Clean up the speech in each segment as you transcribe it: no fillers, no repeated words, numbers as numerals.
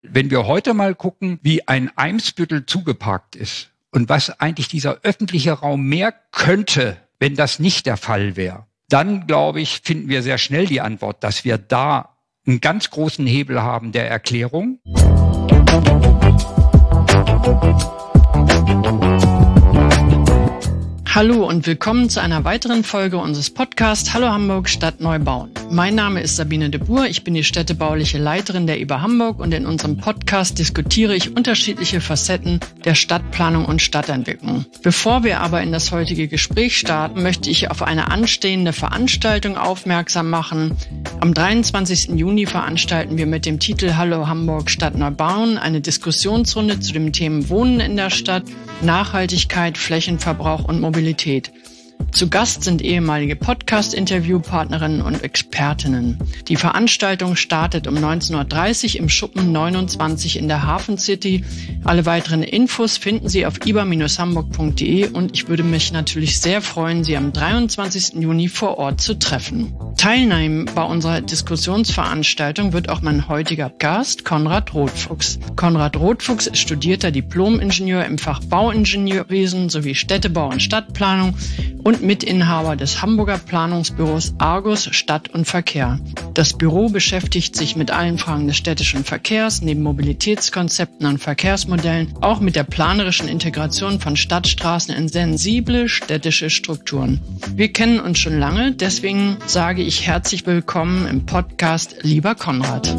Wenn wir heute mal gucken, wie ein Eimsbüttel zugeparkt ist und was eigentlich dieser öffentliche Raum mehr könnte, wenn das nicht der Fall wäre, dann, glaube ich, finden wir sehr schnell die Antwort, dass wir da einen ganz großen Hebel haben der Erklärung. Hallo und willkommen zu einer weiteren Folge unseres Podcasts Hallo Hamburg Stadt neu bauen. Mein Name ist Sabine de Boer, ich bin die städtebauliche Leiterin der IBA Hamburg und in unserem Podcast diskutiere ich unterschiedliche Facetten der Stadtplanung und Stadtentwicklung. Bevor wir aber in das heutige Gespräch starten, möchte ich auf eine anstehende Veranstaltung aufmerksam machen. Am 23. Juni veranstalten wir mit dem Titel Hallo Hamburg Stadt neu bauen eine Diskussionsrunde zu den Themen Wohnen in der Stadt, Nachhaltigkeit, Flächenverbrauch und Mobilität. Zu Gast sind ehemalige Podcast-Interviewpartnerinnen und Expertinnen. Die Veranstaltung startet um 19.30 Uhr im Schuppen 29 in der Hafen City. Alle weiteren Infos finden Sie auf iba-hamburg.de und ich würde mich natürlich sehr freuen, Sie am 23. Juni vor Ort zu treffen. Teilnehmen bei unserer Diskussionsveranstaltung wird auch mein heutiger Gast, Konrad Rothfuchs. Konrad Rothfuchs ist studierter Diplom-Ingenieur im Fach Bauingenieurwesen sowie Städtebau und Stadtplanung und Mitinhaber des Hamburger Planungsbüros Argus Stadt und Verkehr. Das Büro beschäftigt sich mit allen Fragen des städtischen Verkehrs, neben Mobilitätskonzepten und Verkehrsmodellen, auch mit der planerischen Integration von Stadtstraßen in sensible städtische Strukturen. Wir kennen uns schon lange, deswegen sage ich herzlich willkommen im Podcast, lieber Konrad.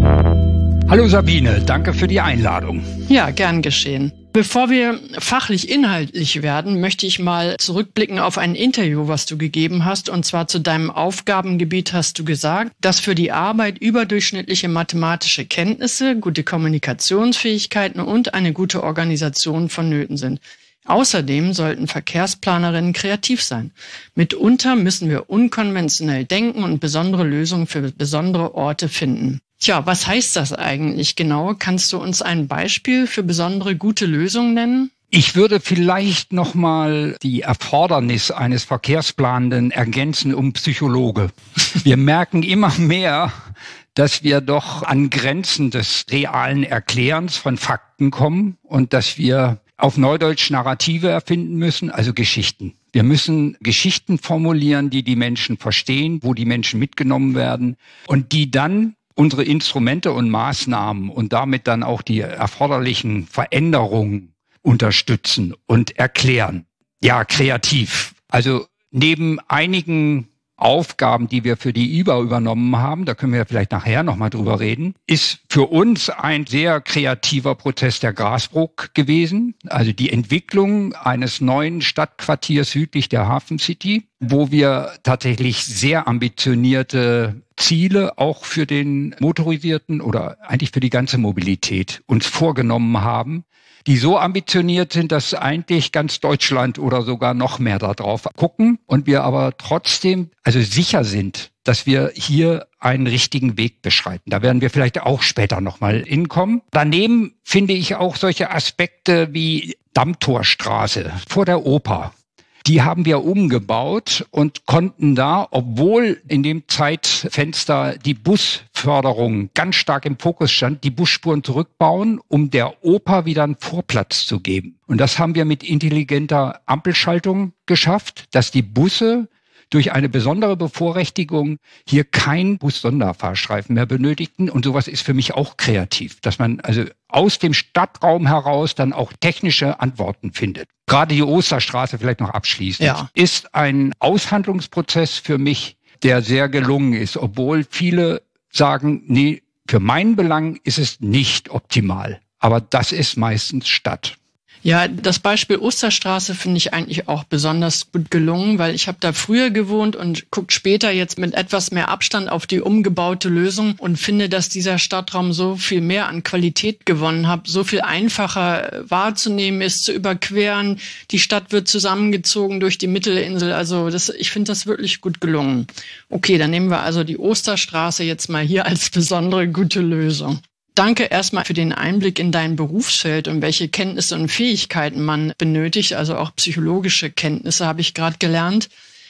Hallo Sabine, danke für die Einladung. Ja, gern geschehen. Bevor wir fachlich inhaltlich werden, möchte ich mal zurückblicken auf ein Interview, was du gegeben hast. Und zwar zu deinem Aufgabengebiet hast du gesagt, dass für die Arbeit überdurchschnittliche mathematische Kenntnisse, gute Kommunikationsfähigkeiten und eine gute Organisation vonnöten sind. Außerdem sollten Verkehrsplanerinnen kreativ sein. Mitunter müssen wir unkonventionell denken und besondere Lösungen für besondere Orte finden. Tja, was heißt das eigentlich genau? Kannst du uns ein Beispiel für besondere gute Lösungen nennen? Ich würde vielleicht nochmal die Erfordernis eines Verkehrsplanenden ergänzen um Psychologe. Wir merken immer mehr, dass wir doch an Grenzen des realen Erklärens von Fakten kommen und dass wir auf Neudeutsch Narrative erfinden müssen, also Geschichten. Wir müssen Geschichten formulieren, die die Menschen verstehen, wo die Menschen mitgenommen werden und die dann unsere Instrumente und Maßnahmen und damit dann auch die erforderlichen Veränderungen unterstützen und erklären. Ja, kreativ. Also neben einigen Aufgaben, die wir für die IBA übernommen haben, da können wir vielleicht nachher nochmal drüber reden, ist für uns ein sehr kreativer Prozess der Grasbrook gewesen. Also die Entwicklung eines neuen Stadtquartiers südlich der Hafen City, wo wir tatsächlich sehr ambitionierte Ziele auch für den motorisierten oder eigentlich für die ganze Mobilität uns vorgenommen haben, die so ambitioniert sind, dass eigentlich ganz Deutschland oder sogar noch mehr darauf gucken und wir aber trotzdem also sicher sind, dass wir hier einen richtigen Weg beschreiten. Da werden wir vielleicht auch später nochmal hinkommen. Daneben finde ich auch solche Aspekte wie Dammtorstraße vor der Oper. Die haben wir umgebaut und konnten da, obwohl in dem Zeitfenster die Busförderung ganz stark im Fokus stand, die Busspuren zurückbauen, um der Oper wieder einen Vorplatz zu geben. Und das haben wir mit intelligenter Ampelschaltung geschafft, dass die Busse durch eine besondere Bevorrechtigung hier kein Bus-Sonderfahrstreifen mehr benötigten. Und sowas ist für mich auch kreativ, dass man also aus dem Stadtraum heraus dann auch technische Antworten findet. Gerade die Osterstraße vielleicht noch abschließend, ist ein Aushandlungsprozess für mich, der sehr gelungen ist, obwohl viele sagen, nee, für meinen Belang ist es nicht optimal. Aber das ist meistens Stadt. Ja, das Beispiel Osterstraße finde ich eigentlich auch besonders gut gelungen, weil ich habe da früher gewohnt und gucke später jetzt mit etwas mehr Abstand auf die umgebaute Lösung und finde, dass dieser Stadtraum so viel mehr an Qualität gewonnen hat, so viel einfacher wahrzunehmen ist, zu überqueren. Die Stadt wird zusammengezogen durch die Mittelinsel. Also ich finde das wirklich gut gelungen. Okay, dann nehmen wir also die Osterstraße jetzt mal hier als besondere gute Lösung. Danke erstmal für den Einblick in dein Berufsfeld und welche Kenntnisse und Fähigkeiten man benötigt, also auch psychologische Kenntnisse habe ich gerade gelernt.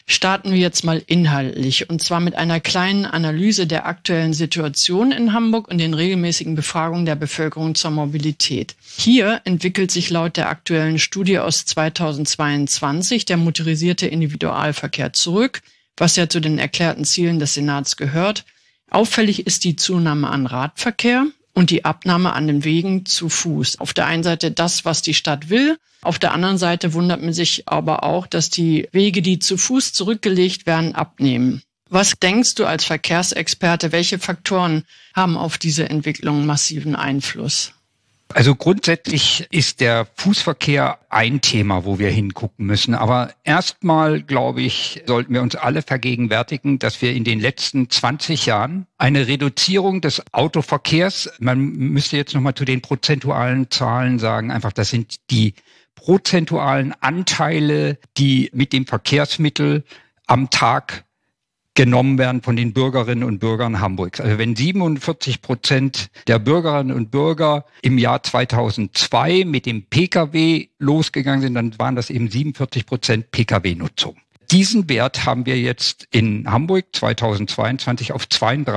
Starten wir jetzt mal inhaltlich und zwar mit einer kleinen Analyse der aktuellen Situation in Hamburg und den regelmäßigen Befragungen der Bevölkerung zur Mobilität. Hier entwickelt sich laut der aktuellen Studie aus 2022 der motorisierte Individualverkehr zurück, was ja zu den erklärten Zielen des Senats gehört. Auffällig ist die Zunahme an Radverkehr und die Abnahme an den Wegen zu Fuß. Auf der einen Seite das, was die Stadt will. Auf der anderen Seite wundert man sich aber auch, dass die Wege, die zu Fuß zurückgelegt werden, abnehmen. Was denkst du als Verkehrsexperte, welche Faktoren haben auf diese Entwicklung massiven Einfluss? Also grundsätzlich ist der Fußverkehr ein Thema, wo wir hingucken müssen. Aber erstmal, glaube ich, sollten wir uns alle vergegenwärtigen, dass wir in den letzten 20 Jahren eine Reduzierung des Autoverkehrs, man müsste jetzt nochmal zu den prozentualen Zahlen sagen, einfach das sind die prozentualen Anteile, die mit dem Verkehrsmittel am Tag genommen werden von den Bürgerinnen und Bürgern Hamburgs. Also wenn 47% der Bürgerinnen und Bürger im Jahr 2002 mit dem Pkw losgegangen sind, dann waren das eben 47% Pkw-Nutzung. Diesen Wert haben wir jetzt in Hamburg 2022 auf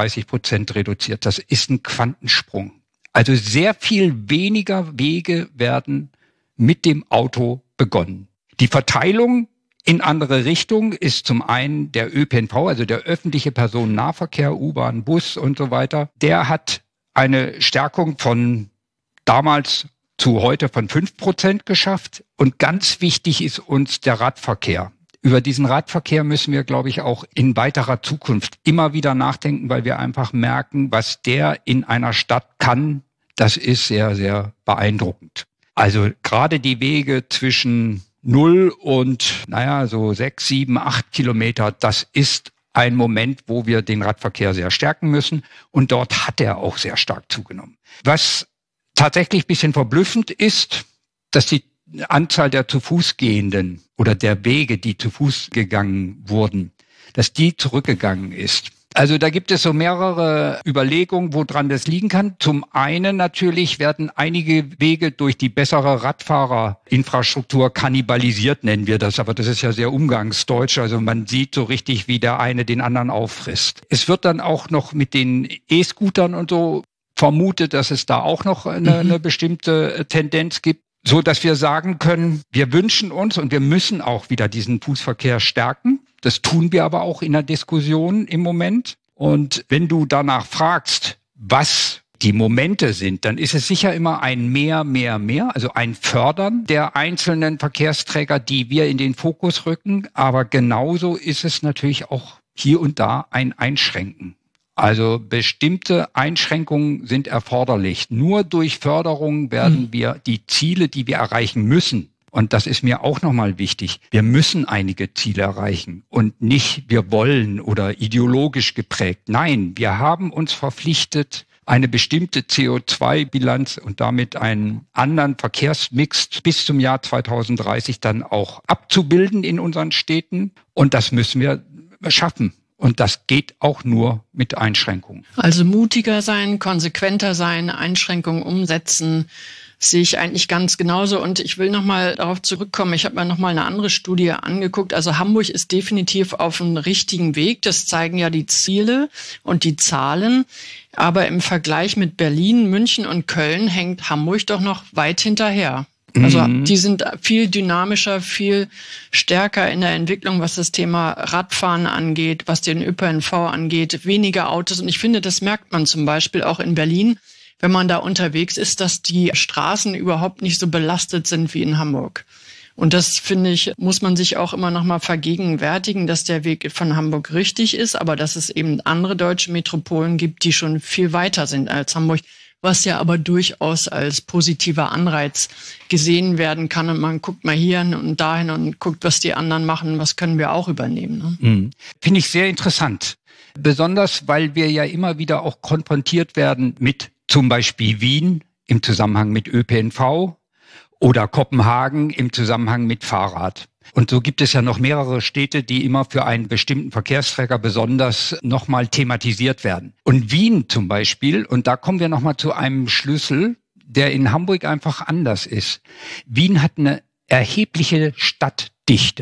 32% reduziert. Das ist ein Quantensprung. Also sehr viel weniger Wege werden mit dem Auto begonnen. Die Verteilung in andere Richtung ist zum einen der ÖPNV, also der öffentliche Personennahverkehr, U-Bahn, Bus und so weiter. Der hat eine Stärkung von damals zu heute von 5% geschafft. Und ganz wichtig ist uns der Radverkehr. Über diesen Radverkehr müssen wir, glaube ich, auch in weiterer Zukunft immer wieder nachdenken, weil wir einfach merken, was der in einer Stadt kann. Das ist sehr, sehr beeindruckend. Also gerade die Wege zwischen 0 und, so 6, 7, 8 Kilometer, das ist ein Moment, wo wir den Radverkehr sehr stärken müssen. Und dort hat er auch sehr stark zugenommen. Was tatsächlich ein bisschen verblüffend ist, dass die Anzahl der zu Fuß gehenden oder der Wege, die zu Fuß gegangen wurden, dass die zurückgegangen ist. Also da gibt es so mehrere Überlegungen, woran das liegen kann. Zum einen natürlich werden einige Wege durch die bessere Radfahrerinfrastruktur kannibalisiert, nennen wir das. Aber das ist ja sehr umgangsdeutsch. Also man sieht so richtig, wie der eine den anderen auffrisst. Es wird dann auch noch mit den E-Scootern und so vermutet, dass es da auch noch eine bestimmte Tendenz gibt, so dass wir sagen können, wir wünschen uns und wir müssen auch wieder diesen Fußverkehr stärken. Das tun wir aber auch in der Diskussion im Moment. Und wenn du danach fragst, was die Momente sind, dann ist es sicher immer ein mehr, also ein Fördern der einzelnen Verkehrsträger, die wir in den Fokus rücken. Aber genauso ist es natürlich auch hier und da ein Einschränken. Also bestimmte Einschränkungen sind erforderlich. Nur durch Förderung werden wir die Ziele, die wir erreichen müssen, und das ist mir auch nochmal wichtig, wir müssen einige Ziele erreichen und nicht wir wollen oder ideologisch geprägt. Nein, wir haben uns verpflichtet, eine bestimmte CO2-Bilanz und damit einen anderen Verkehrsmix bis zum Jahr 2030 dann auch abzubilden in unseren Städten. Und das müssen wir schaffen. Und das geht auch nur mit Einschränkungen. Also mutiger sein, konsequenter sein, Einschränkungen umsetzen, sehe ich eigentlich ganz genauso. Und ich will nochmal darauf zurückkommen. Ich habe mir nochmal eine andere Studie angeguckt. Also Hamburg ist definitiv auf einem richtigen Weg. Das zeigen ja die Ziele und die Zahlen. Aber im Vergleich mit Berlin, München und Köln hängt Hamburg doch noch weit hinterher. Also die sind viel dynamischer, viel stärker in der Entwicklung, was das Thema Radfahren angeht, was den ÖPNV angeht, weniger Autos. Und ich finde, das merkt man zum Beispiel auch in Berlin, wenn man da unterwegs ist, dass die Straßen überhaupt nicht so belastet sind wie in Hamburg. Und das, finde ich, muss man sich auch immer noch mal vergegenwärtigen, dass der Weg von Hamburg richtig ist, aber dass es eben andere deutsche Metropolen gibt, die schon viel weiter sind als Hamburg, was ja aber durchaus als positiver Anreiz gesehen werden kann. Und man guckt mal hierhin und dahin und guckt, was die anderen machen, was können wir auch übernehmen. Ne? Finde ich sehr interessant. Besonders, weil wir ja immer wieder auch konfrontiert werden mit zum Beispiel Wien im Zusammenhang mit ÖPNV oder Kopenhagen im Zusammenhang mit Fahrrad. Und so gibt es ja noch mehrere Städte, die immer für einen bestimmten Verkehrsträger besonders nochmal thematisiert werden. Und Wien zum Beispiel, und da kommen wir nochmal zu einem Schlüssel, der in Hamburg einfach anders ist. Wien hat eine erhebliche Stadtdichte.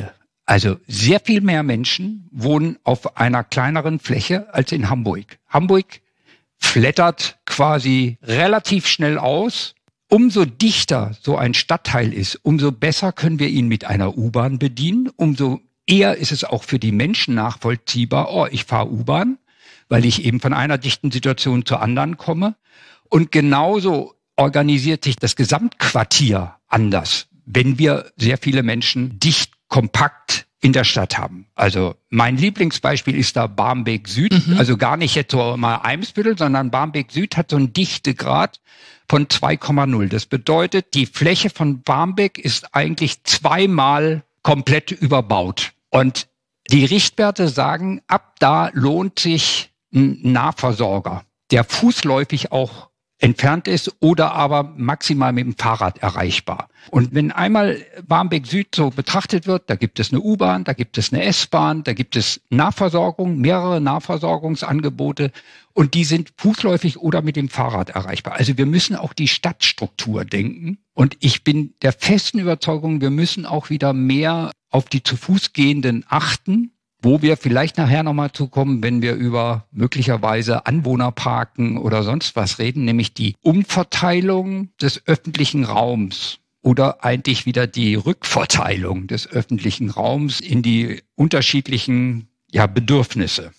Also sehr viel mehr Menschen wohnen auf einer kleineren Fläche als in Hamburg. Hamburg flattert quasi relativ schnell aus. Umso dichter so ein Stadtteil ist, umso besser können wir ihn mit einer U-Bahn bedienen. Umso eher ist es auch für die Menschen nachvollziehbar, oh, ich fahre U-Bahn, weil ich eben von einer dichten Situation zur anderen komme. Und genauso organisiert sich das Gesamtquartier anders, wenn wir sehr viele Menschen dicht, kompakt in der Stadt haben. Also mein Lieblingsbeispiel ist da Barmbek Süd, also gar nicht jetzt so mal Eimsbüttel, sondern Barmbek Süd hat so einen Dichtegrad von 2,0. Das bedeutet, die Fläche von Barmbek ist eigentlich zweimal komplett überbaut. Und die Richtwerte sagen, ab da lohnt sich ein Nahversorger, der fußläufig auch entfernt ist oder aber maximal mit dem Fahrrad erreichbar. Und wenn einmal Barmbek Süd so betrachtet wird, da gibt es eine U-Bahn, da gibt es eine S-Bahn, da gibt es Nahversorgung, mehrere Nahversorgungsangebote und die sind fußläufig oder mit dem Fahrrad erreichbar. Also wir müssen auch die Stadtstruktur denken und ich bin der festen Überzeugung, wir müssen auch wieder mehr auf die zu Fuß Gehenden achten, wo wir vielleicht nachher nochmal zukommen, wenn wir über möglicherweise Anwohnerparken oder sonst was reden, nämlich die Umverteilung des öffentlichen Raums oder eigentlich wieder die Rückverteilung des öffentlichen Raums in die unterschiedlichen Bedürfnisse.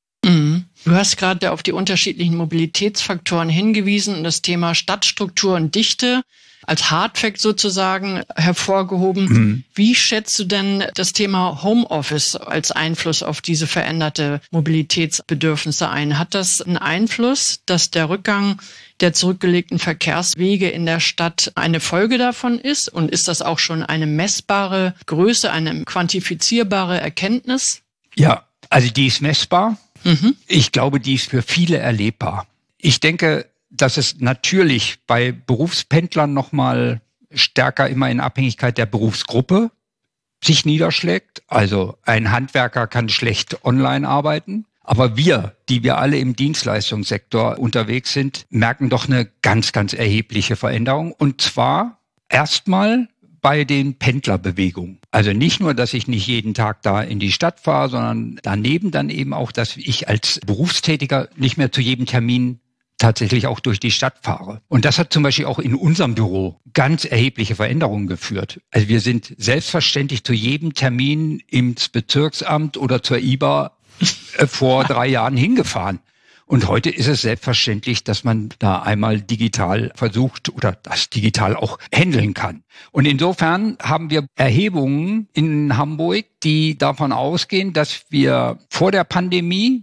Du hast gerade auf die unterschiedlichen Mobilitätsfaktoren hingewiesen und das Thema Stadtstruktur und Dichte als Hardfact sozusagen hervorgehoben. Wie schätzt du denn das Thema Homeoffice als Einfluss auf diese veränderte Mobilitätsbedürfnisse ein? Hat das einen Einfluss, dass der Rückgang der zurückgelegten Verkehrswege in der Stadt eine Folge davon ist? Und ist das auch schon eine messbare Größe, eine quantifizierbare Erkenntnis? Ja, also die ist messbar. Ich glaube, die ist für viele erlebbar. Ich denke, dass es natürlich bei Berufspendlern nochmal stärker immer in Abhängigkeit der Berufsgruppe sich niederschlägt. Also ein Handwerker kann schlecht online arbeiten. Aber wir, die wir alle im Dienstleistungssektor unterwegs sind, merken doch eine ganz, ganz erhebliche Veränderung. Und zwar erstmal bei den Pendlerbewegungen. Also nicht nur, dass ich nicht jeden Tag da in die Stadt fahre, sondern daneben dann eben auch, dass ich als Berufstätiger nicht mehr zu jedem Termin tatsächlich auch durch die Stadt fahre. Und das hat zum Beispiel auch in unserem Büro ganz erhebliche Veränderungen geführt. Also wir sind selbstverständlich zu jedem Termin ins Bezirksamt oder zur IBA vor 3 Jahren hingefahren. Und heute ist es selbstverständlich, dass man da einmal digital versucht oder das digital auch handeln kann. Und insofern haben wir Erhebungen in Hamburg, die davon ausgehen, dass wir vor der Pandemie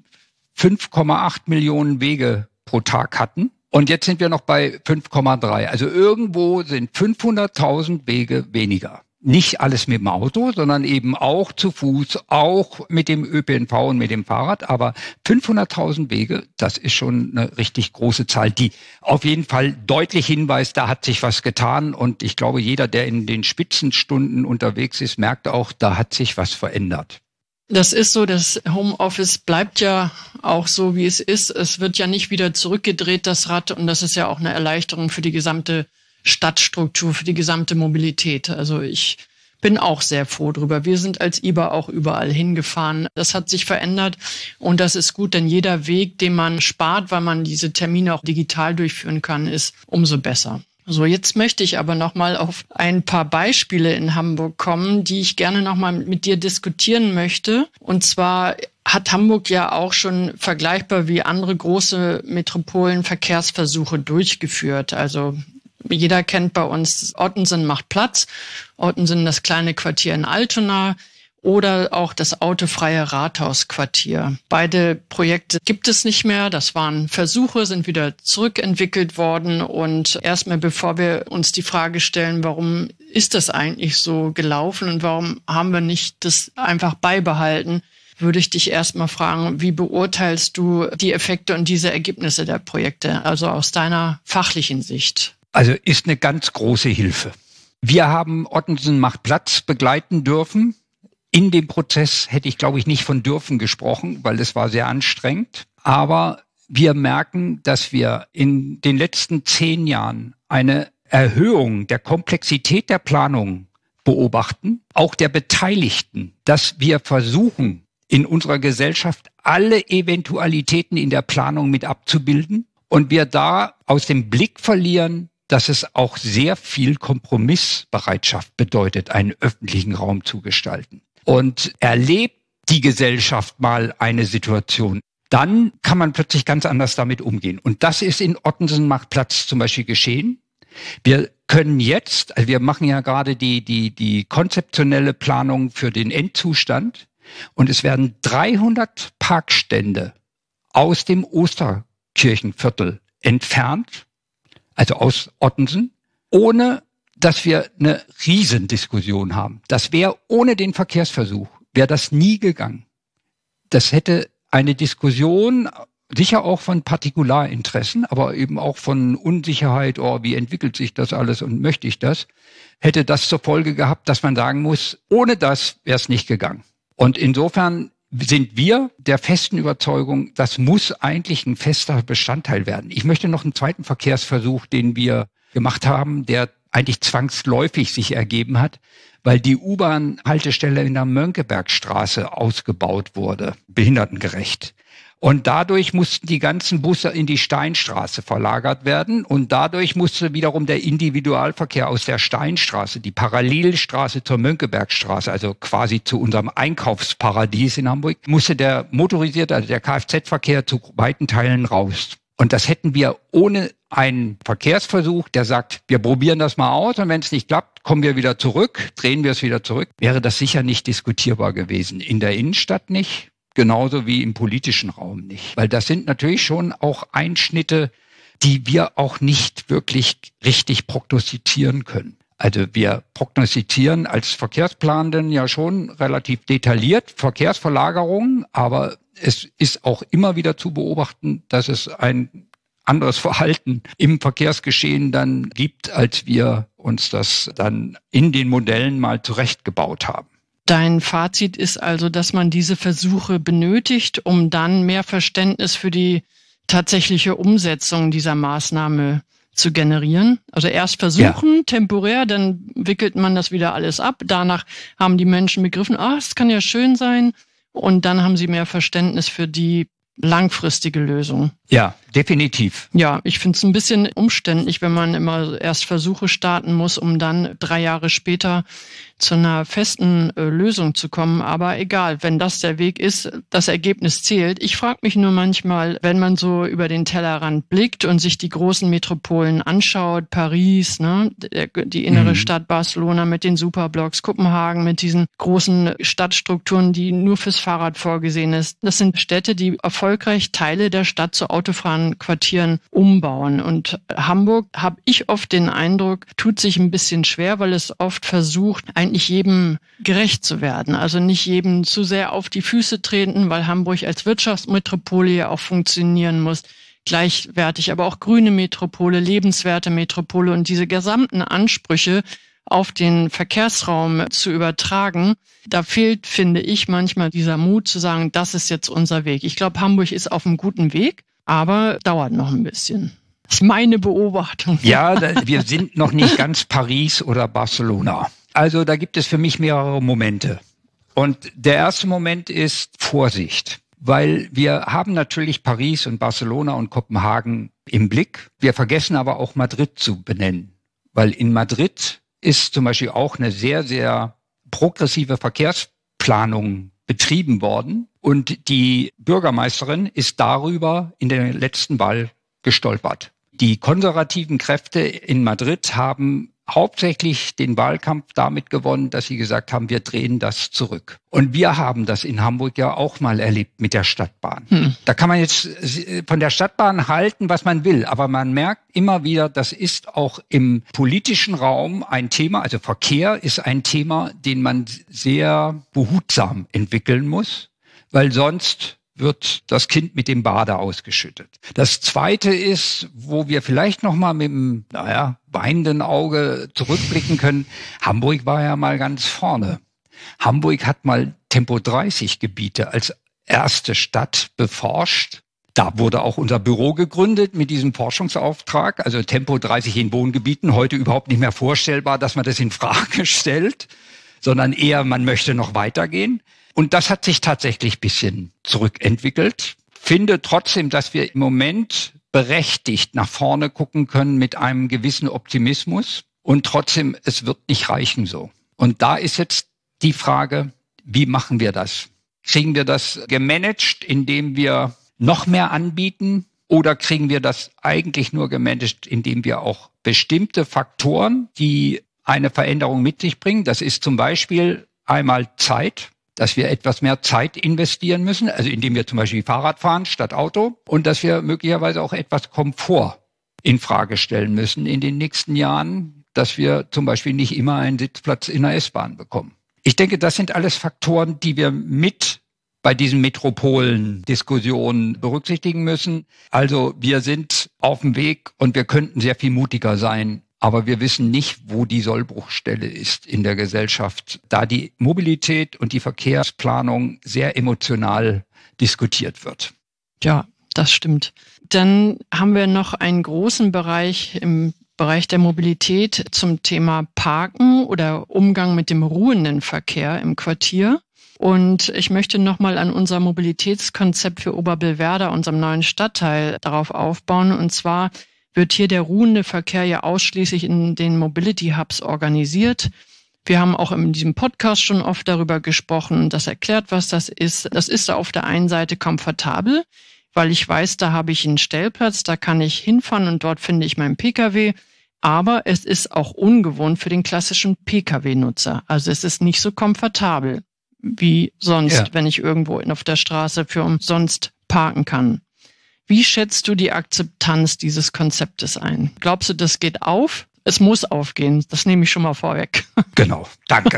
5,8 Millionen Wege pro Tag hatten. Und jetzt sind wir noch bei 5,3. Also irgendwo sind 500.000 Wege weniger. Nicht alles mit dem Auto, sondern eben auch zu Fuß, auch mit dem ÖPNV und mit dem Fahrrad. Aber 500.000 Wege, das ist schon eine richtig große Zahl, die auf jeden Fall deutlich hinweist, da hat sich was getan. Und ich glaube, jeder, der in den Spitzenstunden unterwegs ist, merkt auch, da hat sich was verändert. Das ist so, das Homeoffice bleibt ja auch so, wie es ist. Es wird ja nicht wieder zurückgedreht, das Rad. Und das ist ja auch eine Erleichterung für die gesamte Stadtstruktur, für die gesamte Mobilität. Also ich bin auch sehr froh drüber. Wir sind als IBA auch überall hingefahren. Das hat sich verändert und das ist gut, denn jeder Weg, den man spart, weil man diese Termine auch digital durchführen kann, ist umso besser. So, jetzt möchte ich aber nochmal auf ein paar Beispiele in Hamburg kommen, die ich gerne nochmal mit dir diskutieren möchte. Und zwar hat Hamburg ja auch schon vergleichbar wie andere große Metropolen Verkehrsversuche durchgeführt. Also jeder kennt bei uns Ottensen macht Platz, Ottensen das kleine Quartier in Altona oder auch das autofreie Rathausquartier. Beide Projekte gibt es nicht mehr. Das waren Versuche, sind wieder zurückentwickelt worden. Und erstmal, bevor wir uns die Frage stellen, warum ist das eigentlich so gelaufen und warum haben wir nicht das einfach beibehalten, würde ich dich erstmal fragen, wie beurteilst du die Effekte und diese Ergebnisse der Projekte, also aus deiner fachlichen Sicht? Also ist eine ganz große Hilfe. Wir haben Ottensen macht Platz begleiten dürfen. In dem Prozess hätte ich, glaube ich, nicht von dürfen gesprochen, weil es war sehr anstrengend. Aber wir merken, dass wir in den letzten 10 Jahren eine Erhöhung der Komplexität der Planung beobachten, auch der Beteiligten, dass wir versuchen, in unserer Gesellschaft alle Eventualitäten in der Planung mit abzubilden und wir da aus dem Blick verlieren, dass es auch sehr viel Kompromissbereitschaft bedeutet, einen öffentlichen Raum zu gestalten. Und erlebt die Gesellschaft mal eine Situation, dann kann man plötzlich ganz anders damit umgehen. Und das ist in Ottensen macht Platz zum Beispiel geschehen. Wir können jetzt, also wir machen ja gerade die konzeptionelle Planung für den Endzustand und es werden 300 Parkstände aus dem Osterkirchenviertel entfernt, also aus Ottensen, ohne dass wir eine Riesendiskussion haben. Das wäre ohne den Verkehrsversuch, wäre das nie gegangen. Das hätte eine Diskussion, sicher auch von Partikularinteressen, aber eben auch von Unsicherheit, wie entwickelt sich das alles und möchte ich das, hätte das zur Folge gehabt, dass man sagen muss, ohne das wäre es nicht gegangen. Und insofern sind wir der festen Überzeugung, das muss eigentlich ein fester Bestandteil werden. Ich möchte noch einen zweiten Verkehrsversuch, den wir gemacht haben, der eigentlich zwangsläufig sich ergeben hat, weil die U-Bahn-Haltestelle in der Mönckebergstraße ausgebaut wurde, behindertengerecht. Und dadurch mussten die ganzen Busse in die Steinstraße verlagert werden und dadurch musste wiederum der Individualverkehr aus der Steinstraße, die Parallelstraße zur Mönckebergstraße, also quasi zu unserem Einkaufsparadies in Hamburg, musste der motorisierte, also der Kfz-Verkehr zu weiten Teilen raus. Und das hätten wir ohne einen Verkehrsversuch, der sagt, wir probieren das mal aus und wenn es nicht klappt, kommen wir wieder zurück, drehen wir es wieder zurück, wäre das sicher nicht diskutierbar gewesen. In der Innenstadt nicht. Genauso wie im politischen Raum nicht. Weil das sind natürlich schon auch Einschnitte, die wir auch nicht wirklich richtig prognostizieren können. Also wir prognostizieren als Verkehrsplanenden ja schon relativ detailliert Verkehrsverlagerungen, aber es ist auch immer wieder zu beobachten, dass es ein anderes Verhalten im Verkehrsgeschehen dann gibt, als wir uns das dann in den Modellen mal zurechtgebaut haben. Dein Fazit ist also, dass man diese Versuche benötigt, um dann mehr Verständnis für die tatsächliche Umsetzung dieser Maßnahme zu generieren. Also erst versuchen, temporär, dann wickelt man das wieder alles ab. Danach haben die Menschen begriffen, es kann ja schön sein. Und dann haben sie mehr Verständnis für die langfristige Lösung. Ja, definitiv. Ja, ich finde es ein bisschen umständlich, wenn man immer erst Versuche starten muss, um dann 3 Jahre später zu einer festen Lösung zu kommen. Aber egal, wenn das der Weg ist, das Ergebnis zählt. Ich frage mich nur manchmal, wenn man so über den Tellerrand blickt und sich die großen Metropolen anschaut, Paris, ne, die innere Stadt Barcelona mit den Superblocks, Kopenhagen mit diesen großen Stadtstrukturen, die nur fürs Fahrrad vorgesehen ist. Das sind Städte, die erfolgreich Teile der Stadt zu autofreien Quartieren umbauen. Und Hamburg, habe ich oft den Eindruck, tut sich ein bisschen schwer, weil es oft versucht, eigentlich jedem gerecht zu werden. Also nicht jedem zu sehr auf die Füße treten, weil Hamburg als Wirtschaftsmetropole ja auch funktionieren muss. Gleichwertig, aber auch grüne Metropole, lebenswerte Metropole und diese gesamten Ansprüche auf den Verkehrsraum zu übertragen. Da fehlt, finde ich, manchmal dieser Mut zu sagen, das ist jetzt unser Weg. Ich glaube, Hamburg ist auf einem guten Weg, aber dauert noch ein bisschen. Das ist meine Beobachtung. Ja, wir sind noch nicht ganz Paris oder Barcelona. Also da gibt es für mich mehrere Momente. Und der erste Moment ist Vorsicht, weil wir haben natürlich Paris und Barcelona und Kopenhagen im Blick. Wir vergessen aber auch Madrid zu benennen, weil in Madrid ist zum Beispiel auch eine sehr, sehr progressive Verkehrsplanung betrieben worden. Und die Bürgermeisterin ist darüber in der letzten Wahl gestolpert. Die konservativen Kräfte in Madrid haben hauptsächlich den Wahlkampf damit gewonnen, dass sie gesagt haben, wir drehen das zurück. Und wir haben das in Hamburg ja auch mal erlebt mit der Stadtbahn. Da kann man jetzt von der Stadtbahn halten, was man will, aber man merkt immer wieder, das ist auch im politischen Raum ein Thema, also Verkehr ist ein Thema, den man sehr behutsam entwickeln muss, weil sonst wird das Kind mit dem Bade ausgeschüttet. Das Zweite ist, wo wir vielleicht noch mal mit dem, weinenden Auge zurückblicken können, Hamburg war ja mal ganz vorne. Hamburg hat mal Tempo-30 Gebiete als erste Stadt beforscht. Da wurde auch unser Büro gegründet mit diesem Forschungsauftrag, also Tempo 30 in Wohngebieten. Heute überhaupt nicht mehr vorstellbar, dass man das in Frage stellt, sondern eher, man möchte noch weitergehen. Und das hat sich tatsächlich ein bisschen zurückentwickelt. Finde trotzdem, dass wir im Moment berechtigt nach vorne gucken können mit einem gewissen Optimismus. Und trotzdem, es wird nicht reichen so. Und da ist jetzt die Frage, wie machen wir das? Kriegen wir das gemanagt, indem wir noch mehr anbieten? Oder kriegen wir das eigentlich nur gemanagt, indem wir auch bestimmte Faktoren, die eine Veränderung mit sich bringen, das ist zum Beispiel einmal Zeit, dass wir etwas mehr Zeit investieren müssen, also indem wir zum Beispiel Fahrrad fahren statt Auto, und dass wir möglicherweise auch etwas Komfort in Frage stellen müssen in den nächsten Jahren, dass wir zum Beispiel nicht immer einen Sitzplatz in der S-Bahn bekommen. Ich denke, das sind alles Faktoren, die wir mit bei diesen Metropolen-Diskussionen berücksichtigen müssen. Also wir sind auf dem Weg und wir könnten sehr viel mutiger sein, aber wir wissen nicht, wo die Sollbruchstelle ist in der Gesellschaft, da die Mobilität und die Verkehrsplanung sehr emotional diskutiert wird. Ja, das stimmt. Dann haben wir noch einen großen Bereich im Bereich der Mobilität zum Thema Parken oder Umgang mit dem ruhenden Verkehr im Quartier. Und ich möchte nochmal an unser Mobilitätskonzept für Oberbillwerder, unserem neuen Stadtteil, darauf aufbauen. Und zwar wird hier der ruhende Verkehr ja ausschließlich in den Mobility Hubs organisiert. Wir haben auch in diesem Podcast schon oft darüber gesprochen, das erklärt, was das ist. Das ist auf der einen Seite komfortabel, weil ich weiß, da habe ich einen Stellplatz, da kann ich hinfahren und dort finde ich meinen Pkw. Aber es ist auch ungewohnt für den klassischen Pkw-Nutzer. Also es ist nicht so komfortabel wie sonst, wenn ich irgendwo auf der Straße für umsonst parken kann. Wie schätzt du die Akzeptanz dieses Konzeptes ein? Glaubst du, das geht auf? Es muss aufgehen, das nehme ich schon mal vorweg. Genau, danke.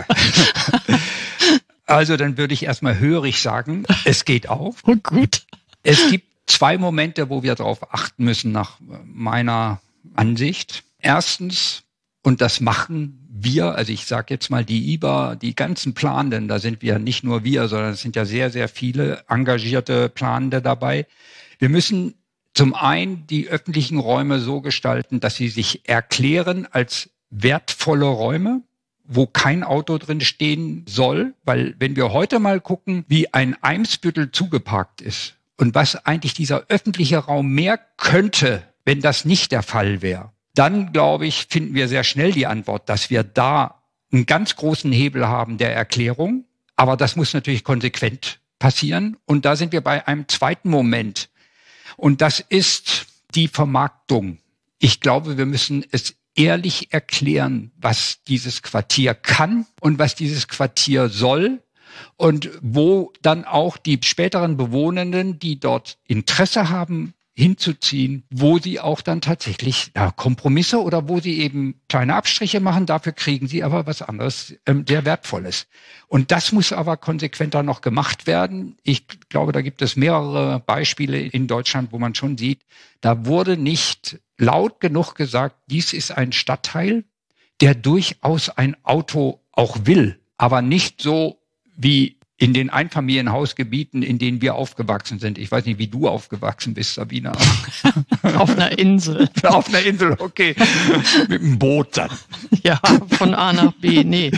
Also dann würde ich erstmal hörig sagen, es geht auf. Oh, gut. Es gibt 2 Momente, wo wir darauf achten müssen, nach meiner Ansicht. Erstens, und das machen wir, also ich sage jetzt mal die IBA, die ganzen Planenden, da sind wir nicht nur wir, sondern es sind ja sehr, sehr viele engagierte Planende dabei. Wir müssen zum einen die öffentlichen Räume so gestalten, dass sie sich erklären als wertvolle Räume, wo kein Auto drin stehen soll, weil wenn wir heute mal gucken, wie ein Eimsbüttel zugeparkt ist und was eigentlich dieser öffentliche Raum mehr könnte, wenn das nicht der Fall wäre, dann, glaube ich, finden wir sehr schnell die Antwort, dass wir da einen ganz großen Hebel haben der Erklärung. Aber das muss natürlich konsequent passieren. Und da sind wir bei einem zweiten Moment. Und das ist die Vermarktung. Ich glaube, wir müssen es ehrlich erklären, was dieses Quartier kann und was dieses Quartier soll. Und wo dann auch die späteren Bewohnenden, die dort Interesse haben, hinzuziehen, wo sie auch dann tatsächlich Kompromisse oder wo sie eben kleine Abstriche machen, dafür kriegen sie aber was anderes, sehr Wertvolles. Und das muss aber konsequenter noch gemacht werden. Ich glaube, da gibt es mehrere Beispiele in Deutschland, wo man schon sieht, da wurde nicht laut genug gesagt, dies ist ein Stadtteil, der durchaus ein Auto auch will, aber nicht so wie in den Einfamilienhausgebieten, in denen wir aufgewachsen sind. Ich weiß nicht, wie du aufgewachsen bist, Sabina. Auf einer Insel. Auf einer Insel, okay. Mit dem Boot dann. Ja, von A nach B, nee.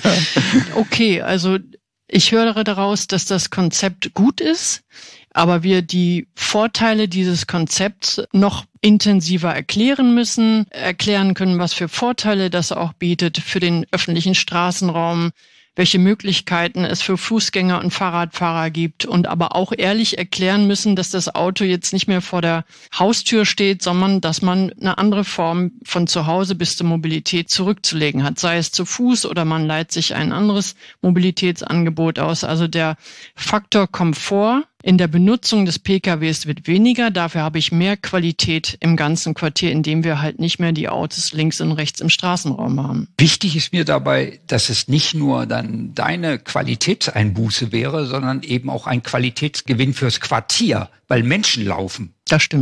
Okay, also ich höre daraus, dass das Konzept gut ist, aber wir die Vorteile dieses Konzepts noch intensiver erklären müssen, erklären können, was für Vorteile das auch bietet für den öffentlichen Straßenraum, welche Möglichkeiten es für Fußgänger und Fahrradfahrer gibt und aber auch ehrlich erklären müssen, dass das Auto jetzt nicht mehr vor der Haustür steht, sondern dass man eine andere Form von zu Hause bis zur Mobilität zurückzulegen hat, sei es zu Fuß oder man leiht sich ein anderes Mobilitätsangebot aus. Also der Faktor Komfort in der Benutzung des PKWs wird weniger, dafür habe ich mehr Qualität im ganzen Quartier, indem wir halt nicht mehr die Autos links und rechts im Straßenraum haben. Wichtig ist mir dabei, dass es nicht nur dann deine Qualitätseinbuße wäre, sondern eben auch ein Qualitätsgewinn fürs Quartier, weil Menschen laufen. Das stimmt.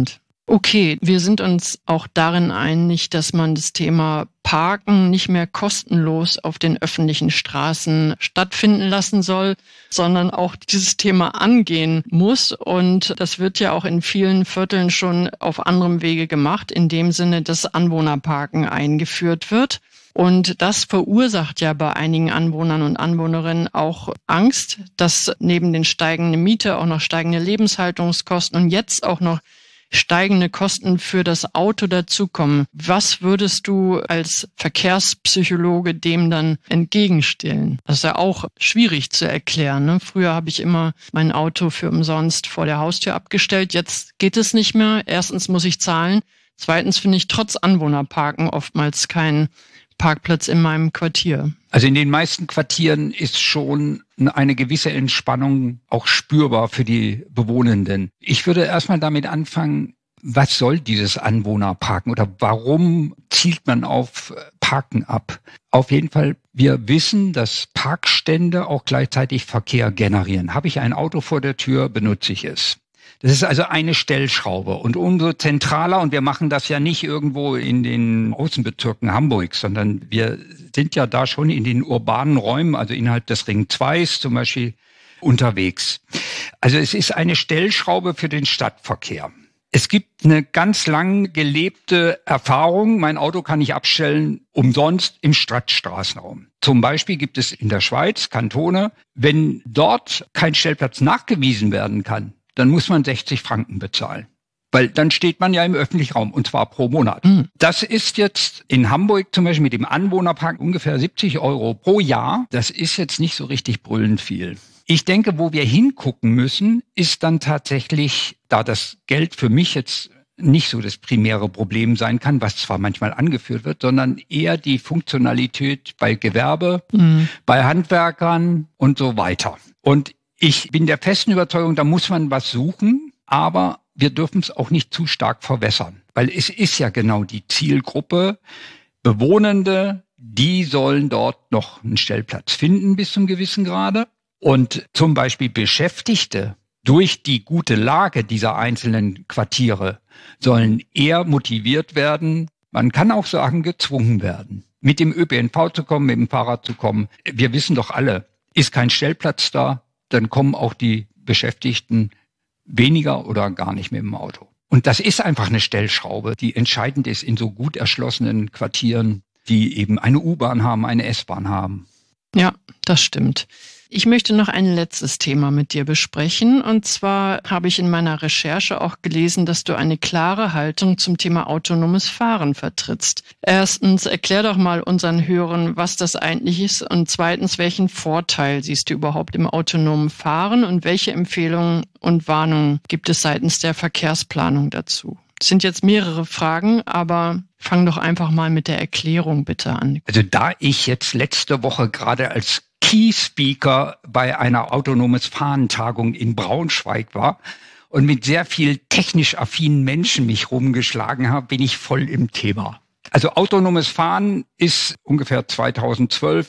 Okay, wir sind uns auch darin einig, dass man das Thema Parken nicht mehr kostenlos auf den öffentlichen Straßen stattfinden lassen soll, sondern auch dieses Thema angehen muss. Und das wird ja auch in vielen Vierteln schon auf anderem Wege gemacht, in dem Sinne, dass Anwohnerparken eingeführt wird. Und das verursacht ja bei einigen Anwohnern und Anwohnerinnen auch Angst, dass neben den steigenden Miete auch noch steigende Lebenshaltungskosten und jetzt auch noch steigende Kosten für das Auto dazukommen. Was würdest du als Verkehrspsychologe dem dann entgegenstellen? Das ist ja auch schwierig zu erklären, ne? Früher habe ich immer mein Auto für umsonst vor der Haustür abgestellt. Jetzt geht es nicht mehr. Erstens muss ich zahlen. Zweitens finde ich trotz Anwohnerparken oftmals keinen Parkplatz in meinem Quartier. Also in den meisten Quartieren ist schon eine gewisse Entspannung auch spürbar für die Bewohnenden. Ich würde erstmal damit anfangen, was soll dieses Anwohnerparken oder warum zielt man auf Parken ab? Auf jeden Fall, wir wissen, dass Parkstände auch gleichzeitig Verkehr generieren. Habe ich ein Auto vor der Tür, benutze ich es. Das ist also eine Stellschraube und umso zentraler, und wir machen das ja nicht irgendwo in den Außenbezirken Hamburgs, sondern wir sind ja da schon in den urbanen Räumen, also innerhalb des Ring 2 zum Beispiel, unterwegs. Also es ist eine Stellschraube für den Stadtverkehr. Es gibt eine ganz lang gelebte Erfahrung, mein Auto kann ich abstellen umsonst im Stadtstraßenraum. Zum Beispiel gibt es in der Schweiz Kantone, wenn dort kein Stellplatz nachgewiesen werden kann, dann muss man 60 Franken bezahlen. Weil dann steht man ja im öffentlichen Raum, und zwar pro Monat. Das ist jetzt in Hamburg zum Beispiel mit dem Anwohnerpark ungefähr 70 € pro Jahr. Das ist jetzt nicht so richtig brüllend viel. Ich denke, wo wir hingucken müssen, ist dann tatsächlich, da das Geld für mich jetzt nicht so das primäre Problem sein kann, was zwar manchmal angeführt wird, sondern eher die Funktionalität bei Gewerbe, bei Handwerkern und so weiter. Und ich bin der festen Überzeugung, da muss man was suchen, aber wir dürfen es auch nicht zu stark verwässern, weil es ist ja genau die Zielgruppe Bewohnende, die sollen dort noch einen Stellplatz finden bis zum gewissen Grade. Und zum Beispiel Beschäftigte durch die gute Lage dieser einzelnen Quartiere sollen eher motiviert werden, man kann auch sagen gezwungen werden, mit dem ÖPNV zu kommen, mit dem Fahrrad zu kommen. Wir wissen doch alle, ist kein Stellplatz da, dann kommen auch die Beschäftigten weniger oder gar nicht mit dem Auto. Und das ist einfach eine Stellschraube, die entscheidend ist in so gut erschlossenen Quartieren, die eben eine U-Bahn haben, eine S-Bahn haben. Ja, das stimmt. Ich möchte noch ein letztes Thema mit dir besprechen. Und zwar habe ich in meiner Recherche auch gelesen, dass du eine klare Haltung zum Thema autonomes Fahren vertrittst. Erstens, erklär doch mal unseren Hörern, was das eigentlich ist. Und zweitens, welchen Vorteil siehst du überhaupt im autonomen Fahren und welche Empfehlungen und Warnungen gibt es seitens der Verkehrsplanung dazu? Das sind jetzt mehrere Fragen, aber fang doch einfach mal mit der Erklärung bitte an. Also da ich jetzt letzte Woche gerade als Key Speaker bei einer autonomes Fahren-Tagung in Braunschweig war und mit sehr viel technisch affinen Menschen mich rumgeschlagen habe, bin ich voll im Thema. Also autonomes Fahren ist ungefähr 2012,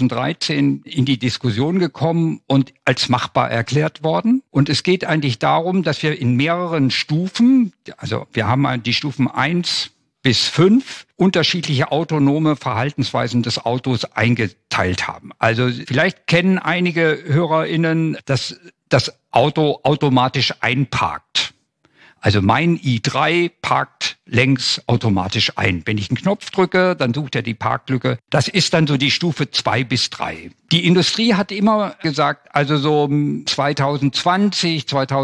2013 in die Diskussion gekommen und als machbar erklärt worden. Und es geht eigentlich darum, dass wir in mehreren Stufen, also wir haben die Stufen 1 bis 5 unterschiedliche autonome Verhaltensweisen des Autos eingeteilt haben. Also vielleicht kennen einige HörerInnen, dass das Auto automatisch einparkt. Also mein i3 parkt längs automatisch ein. Wenn ich einen Knopf drücke, dann sucht er die Parklücke. Das ist dann so die Stufe 2 bis 3. Die Industrie hat immer gesagt, also so 2020,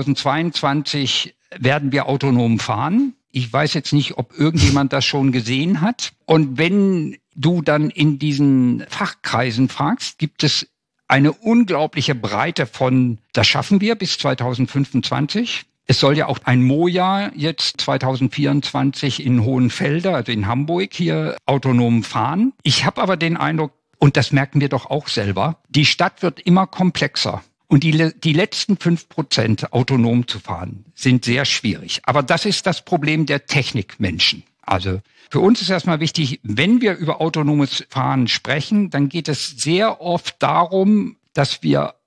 2022 werden wir autonom fahren. Ich weiß jetzt nicht, ob irgendjemand das schon gesehen hat. Und wenn du dann in diesen Fachkreisen fragst, gibt es eine unglaubliche Breite von, das schaffen wir bis 2025. Es soll ja auch ein Moja jetzt 2024 in Hohenfelde, also in Hamburg, hier autonom fahren. Ich habe aber den Eindruck, und das merken wir doch auch selber, die Stadt wird immer komplexer. Und die letzten 5% autonom zu fahren, sind sehr schwierig. Aber das ist das Problem der Technikmenschen. Also für uns ist erstmal wichtig, wenn wir über autonomes Fahren sprechen, dann geht es sehr oft darum, dass wir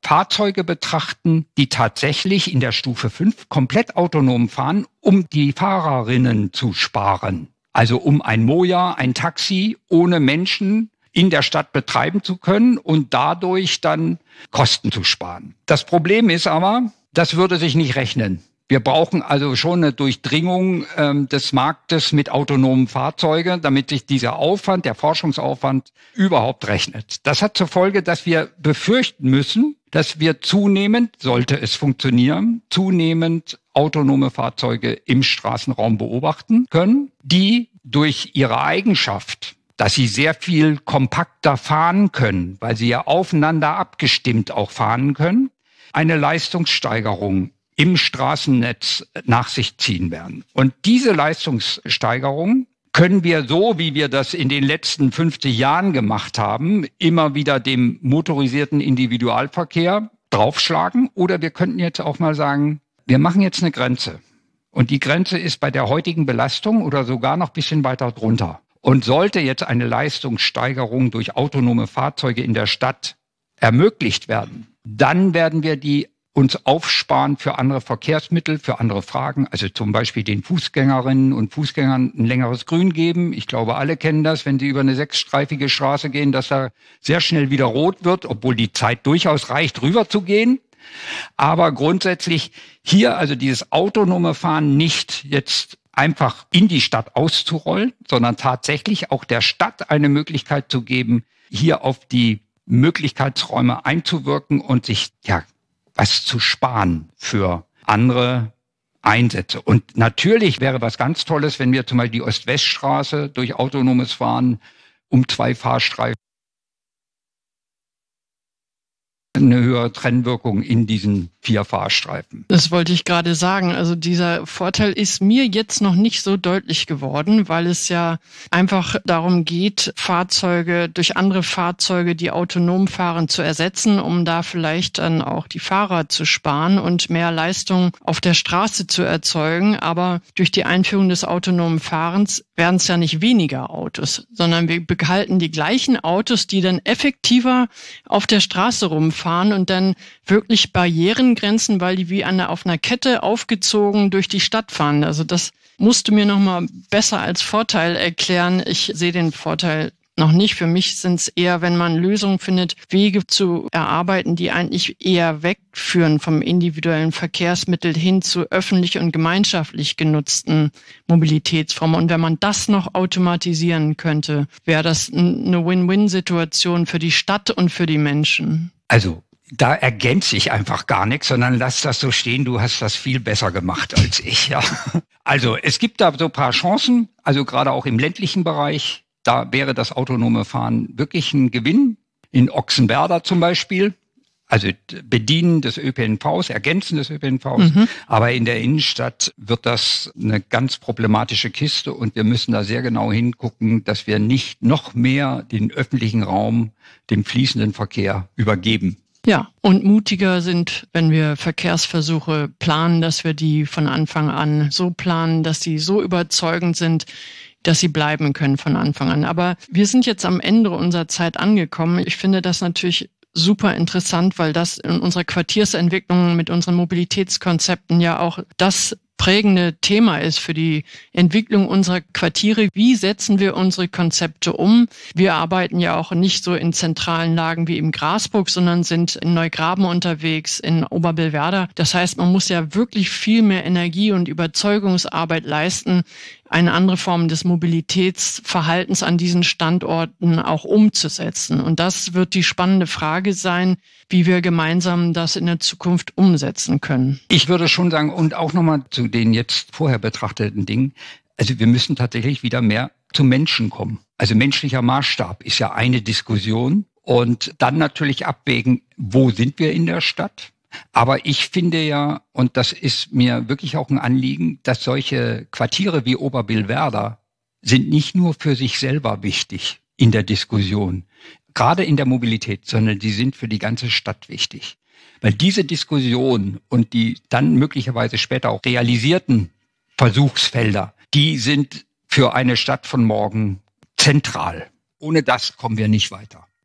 Fahrzeuge betrachten, die tatsächlich in der Stufe 5 komplett autonom fahren, um die Fahrerinnen zu sparen. Also um ein Moja, ein Taxi ohne Menschen in der Stadt betreiben zu können und dadurch dann Kosten zu sparen. Das Problem ist aber, das würde sich nicht rechnen. Wir brauchen also schon eine Durchdringung des Marktes mit autonomen Fahrzeugen, damit sich dieser Aufwand, der Forschungsaufwand, überhaupt rechnet. Das hat zur Folge, dass wir befürchten müssen, dass wir zunehmend, sollte es funktionieren, zunehmend autonome Fahrzeuge im Straßenraum beobachten können, die durch ihre Eigenschaft, dass sie sehr viel kompakter fahren können, weil sie ja aufeinander abgestimmt auch fahren können, eine Leistungssteigerung im Straßennetz nach sich ziehen werden. Und diese Leistungssteigerung können wir so, wie wir das in den letzten 50 Jahren gemacht haben, immer wieder dem motorisierten Individualverkehr draufschlagen. Oder wir könnten jetzt auch mal sagen, wir machen jetzt eine Grenze. Und die Grenze ist bei der heutigen Belastung oder sogar noch ein bisschen weiter drunter. Und sollte jetzt eine Leistungssteigerung durch autonome Fahrzeuge in der Stadt ermöglicht werden, dann werden wir die uns aufsparen für andere Verkehrsmittel, für andere Fragen, also zum Beispiel den Fußgängerinnen und Fußgängern ein längeres Grün geben. Ich glaube, alle kennen das, wenn sie über eine 6-streifige Straße gehen, dass da sehr schnell wieder rot wird, obwohl die Zeit durchaus reicht, rüber zu gehen. Aber grundsätzlich hier also dieses autonome Fahren nicht jetzt einfach in die Stadt auszurollen, sondern tatsächlich auch der Stadt eine Möglichkeit zu geben, hier auf die Möglichkeitsräume einzuwirken und sich was zu sparen für andere Einsätze. Und natürlich wäre was ganz Tolles, wenn wir zum Beispiel die Ost-West-Straße durch autonomes Fahren um 2 Fahrstreifen eine höhere Trennwirkung in diesen 4 Fahrstreifen. Das wollte ich gerade sagen. Also dieser Vorteil ist mir jetzt noch nicht so deutlich geworden, weil es ja einfach darum geht, Fahrzeuge durch andere Fahrzeuge, die autonom fahren, zu ersetzen, um da vielleicht dann auch die Fahrer zu sparen und mehr Leistung auf der Straße zu erzeugen. Aber durch die Einführung des autonomen Fahrens werden es ja nicht weniger Autos, sondern wir behalten die gleichen Autos, die dann effektiver auf der Straße rumfahren und dann wirklich Barrierengrenzen, weil die wie auf einer Kette aufgezogen durch die Stadt fahren. Also das musst du mir noch mal besser als Vorteil erklären. Ich sehe den Vorteil noch nicht. Für mich sind es eher, wenn man Lösungen findet, Wege zu erarbeiten, die eigentlich eher wegführen vom individuellen Verkehrsmittel hin zu öffentlich und gemeinschaftlich genutzten Mobilitätsformen. Und wenn man das noch automatisieren könnte, wäre das eine Win-Win-Situation für die Stadt und für die Menschen. Also da ergänze ich einfach gar nichts, sondern lass das so stehen. Du hast das viel besser gemacht als ich. Ja. Also es gibt da so ein paar Chancen, also gerade auch im ländlichen Bereich. Da wäre das autonome Fahren wirklich ein Gewinn. In Ochsenwerder zum Beispiel, also Bedienen des ÖPNVs, Ergänzen des ÖPNVs. Aber in der Innenstadt wird das eine ganz problematische Kiste und wir müssen da sehr genau hingucken, dass wir nicht noch mehr den öffentlichen Raum dem fließenden Verkehr übergeben. Ja, und mutiger sind, wenn wir Verkehrsversuche planen, dass wir die von Anfang an so planen, dass sie so überzeugend sind, dass sie bleiben können von Anfang an. Aber wir sind jetzt am Ende unserer Zeit angekommen. Ich finde das natürlich super interessant, weil das in unserer Quartiersentwicklung mit unseren Mobilitätskonzepten ja auch das prägende Thema ist für die Entwicklung unserer Quartiere. Wie setzen wir unsere Konzepte um? Wir arbeiten ja auch nicht so in zentralen Lagen wie im Grasburg, sondern sind in Neugraben unterwegs, in Oberbillwerder. Das heißt, man muss ja wirklich viel mehr Energie und Überzeugungsarbeit leisten, eine andere Form des Mobilitätsverhaltens an diesen Standorten auch umzusetzen. Und das wird die spannende Frage sein, wie wir gemeinsam das in der Zukunft umsetzen können. Ich würde schon sagen, und auch nochmal zu den jetzt vorher betrachteten Dingen, also wir müssen tatsächlich wieder mehr zum Menschen kommen. Also menschlicher Maßstab ist ja eine Diskussion und dann natürlich abwägen, wo sind wir in der Stadt? Aber ich finde ja, und das ist mir wirklich auch ein Anliegen, dass solche Quartiere wie Oberbillwerder sind nicht nur für sich selber wichtig in der Diskussion, gerade in der Mobilität, sondern die sind für die ganze Stadt wichtig. Weil diese Diskussion und die dann möglicherweise später auch realisierten Versuchsfelder, die sind für eine Stadt von morgen zentral. Ohne das kommen wir nicht weiter.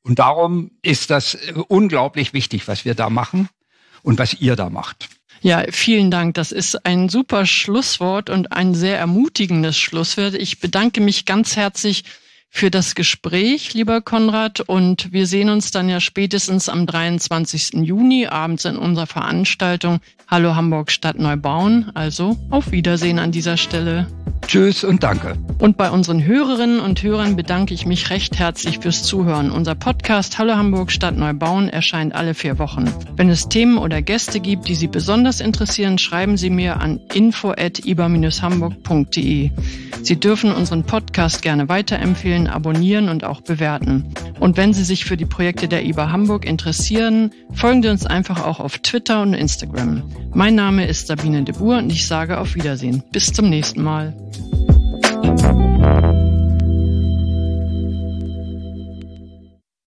Und darum ist das unglaublich wichtig, was wir da machen und was ihr da macht. Ja, vielen Dank. Das ist ein super Schlusswort und ein sehr ermutigendes Schlusswort. Ich bedanke mich ganz herzlich für das Gespräch, lieber Konrad. Und wir sehen uns dann ja spätestens am 23. Juni abends in unserer Veranstaltung Hallo Hamburg Stadt Neubauen. Also auf Wiedersehen an dieser Stelle. Tschüss und danke. Und bei unseren Hörerinnen und Hörern bedanke ich mich recht herzlich fürs Zuhören. Unser Podcast Hallo Hamburg Stadt Neubauen erscheint alle 4 Wochen. Wenn es Themen oder Gäste gibt, die Sie besonders interessieren, schreiben Sie mir an info@iba-hamburg.de. Sie dürfen unseren Podcast gerne weiterempfehlen, abonnieren und auch bewerten. Und wenn Sie sich für die Projekte der IBA Hamburg interessieren, folgen Sie uns einfach auch auf Twitter und Instagram. Mein Name ist Sabine de Boer und ich sage auf Wiedersehen. Bis zum nächsten Mal.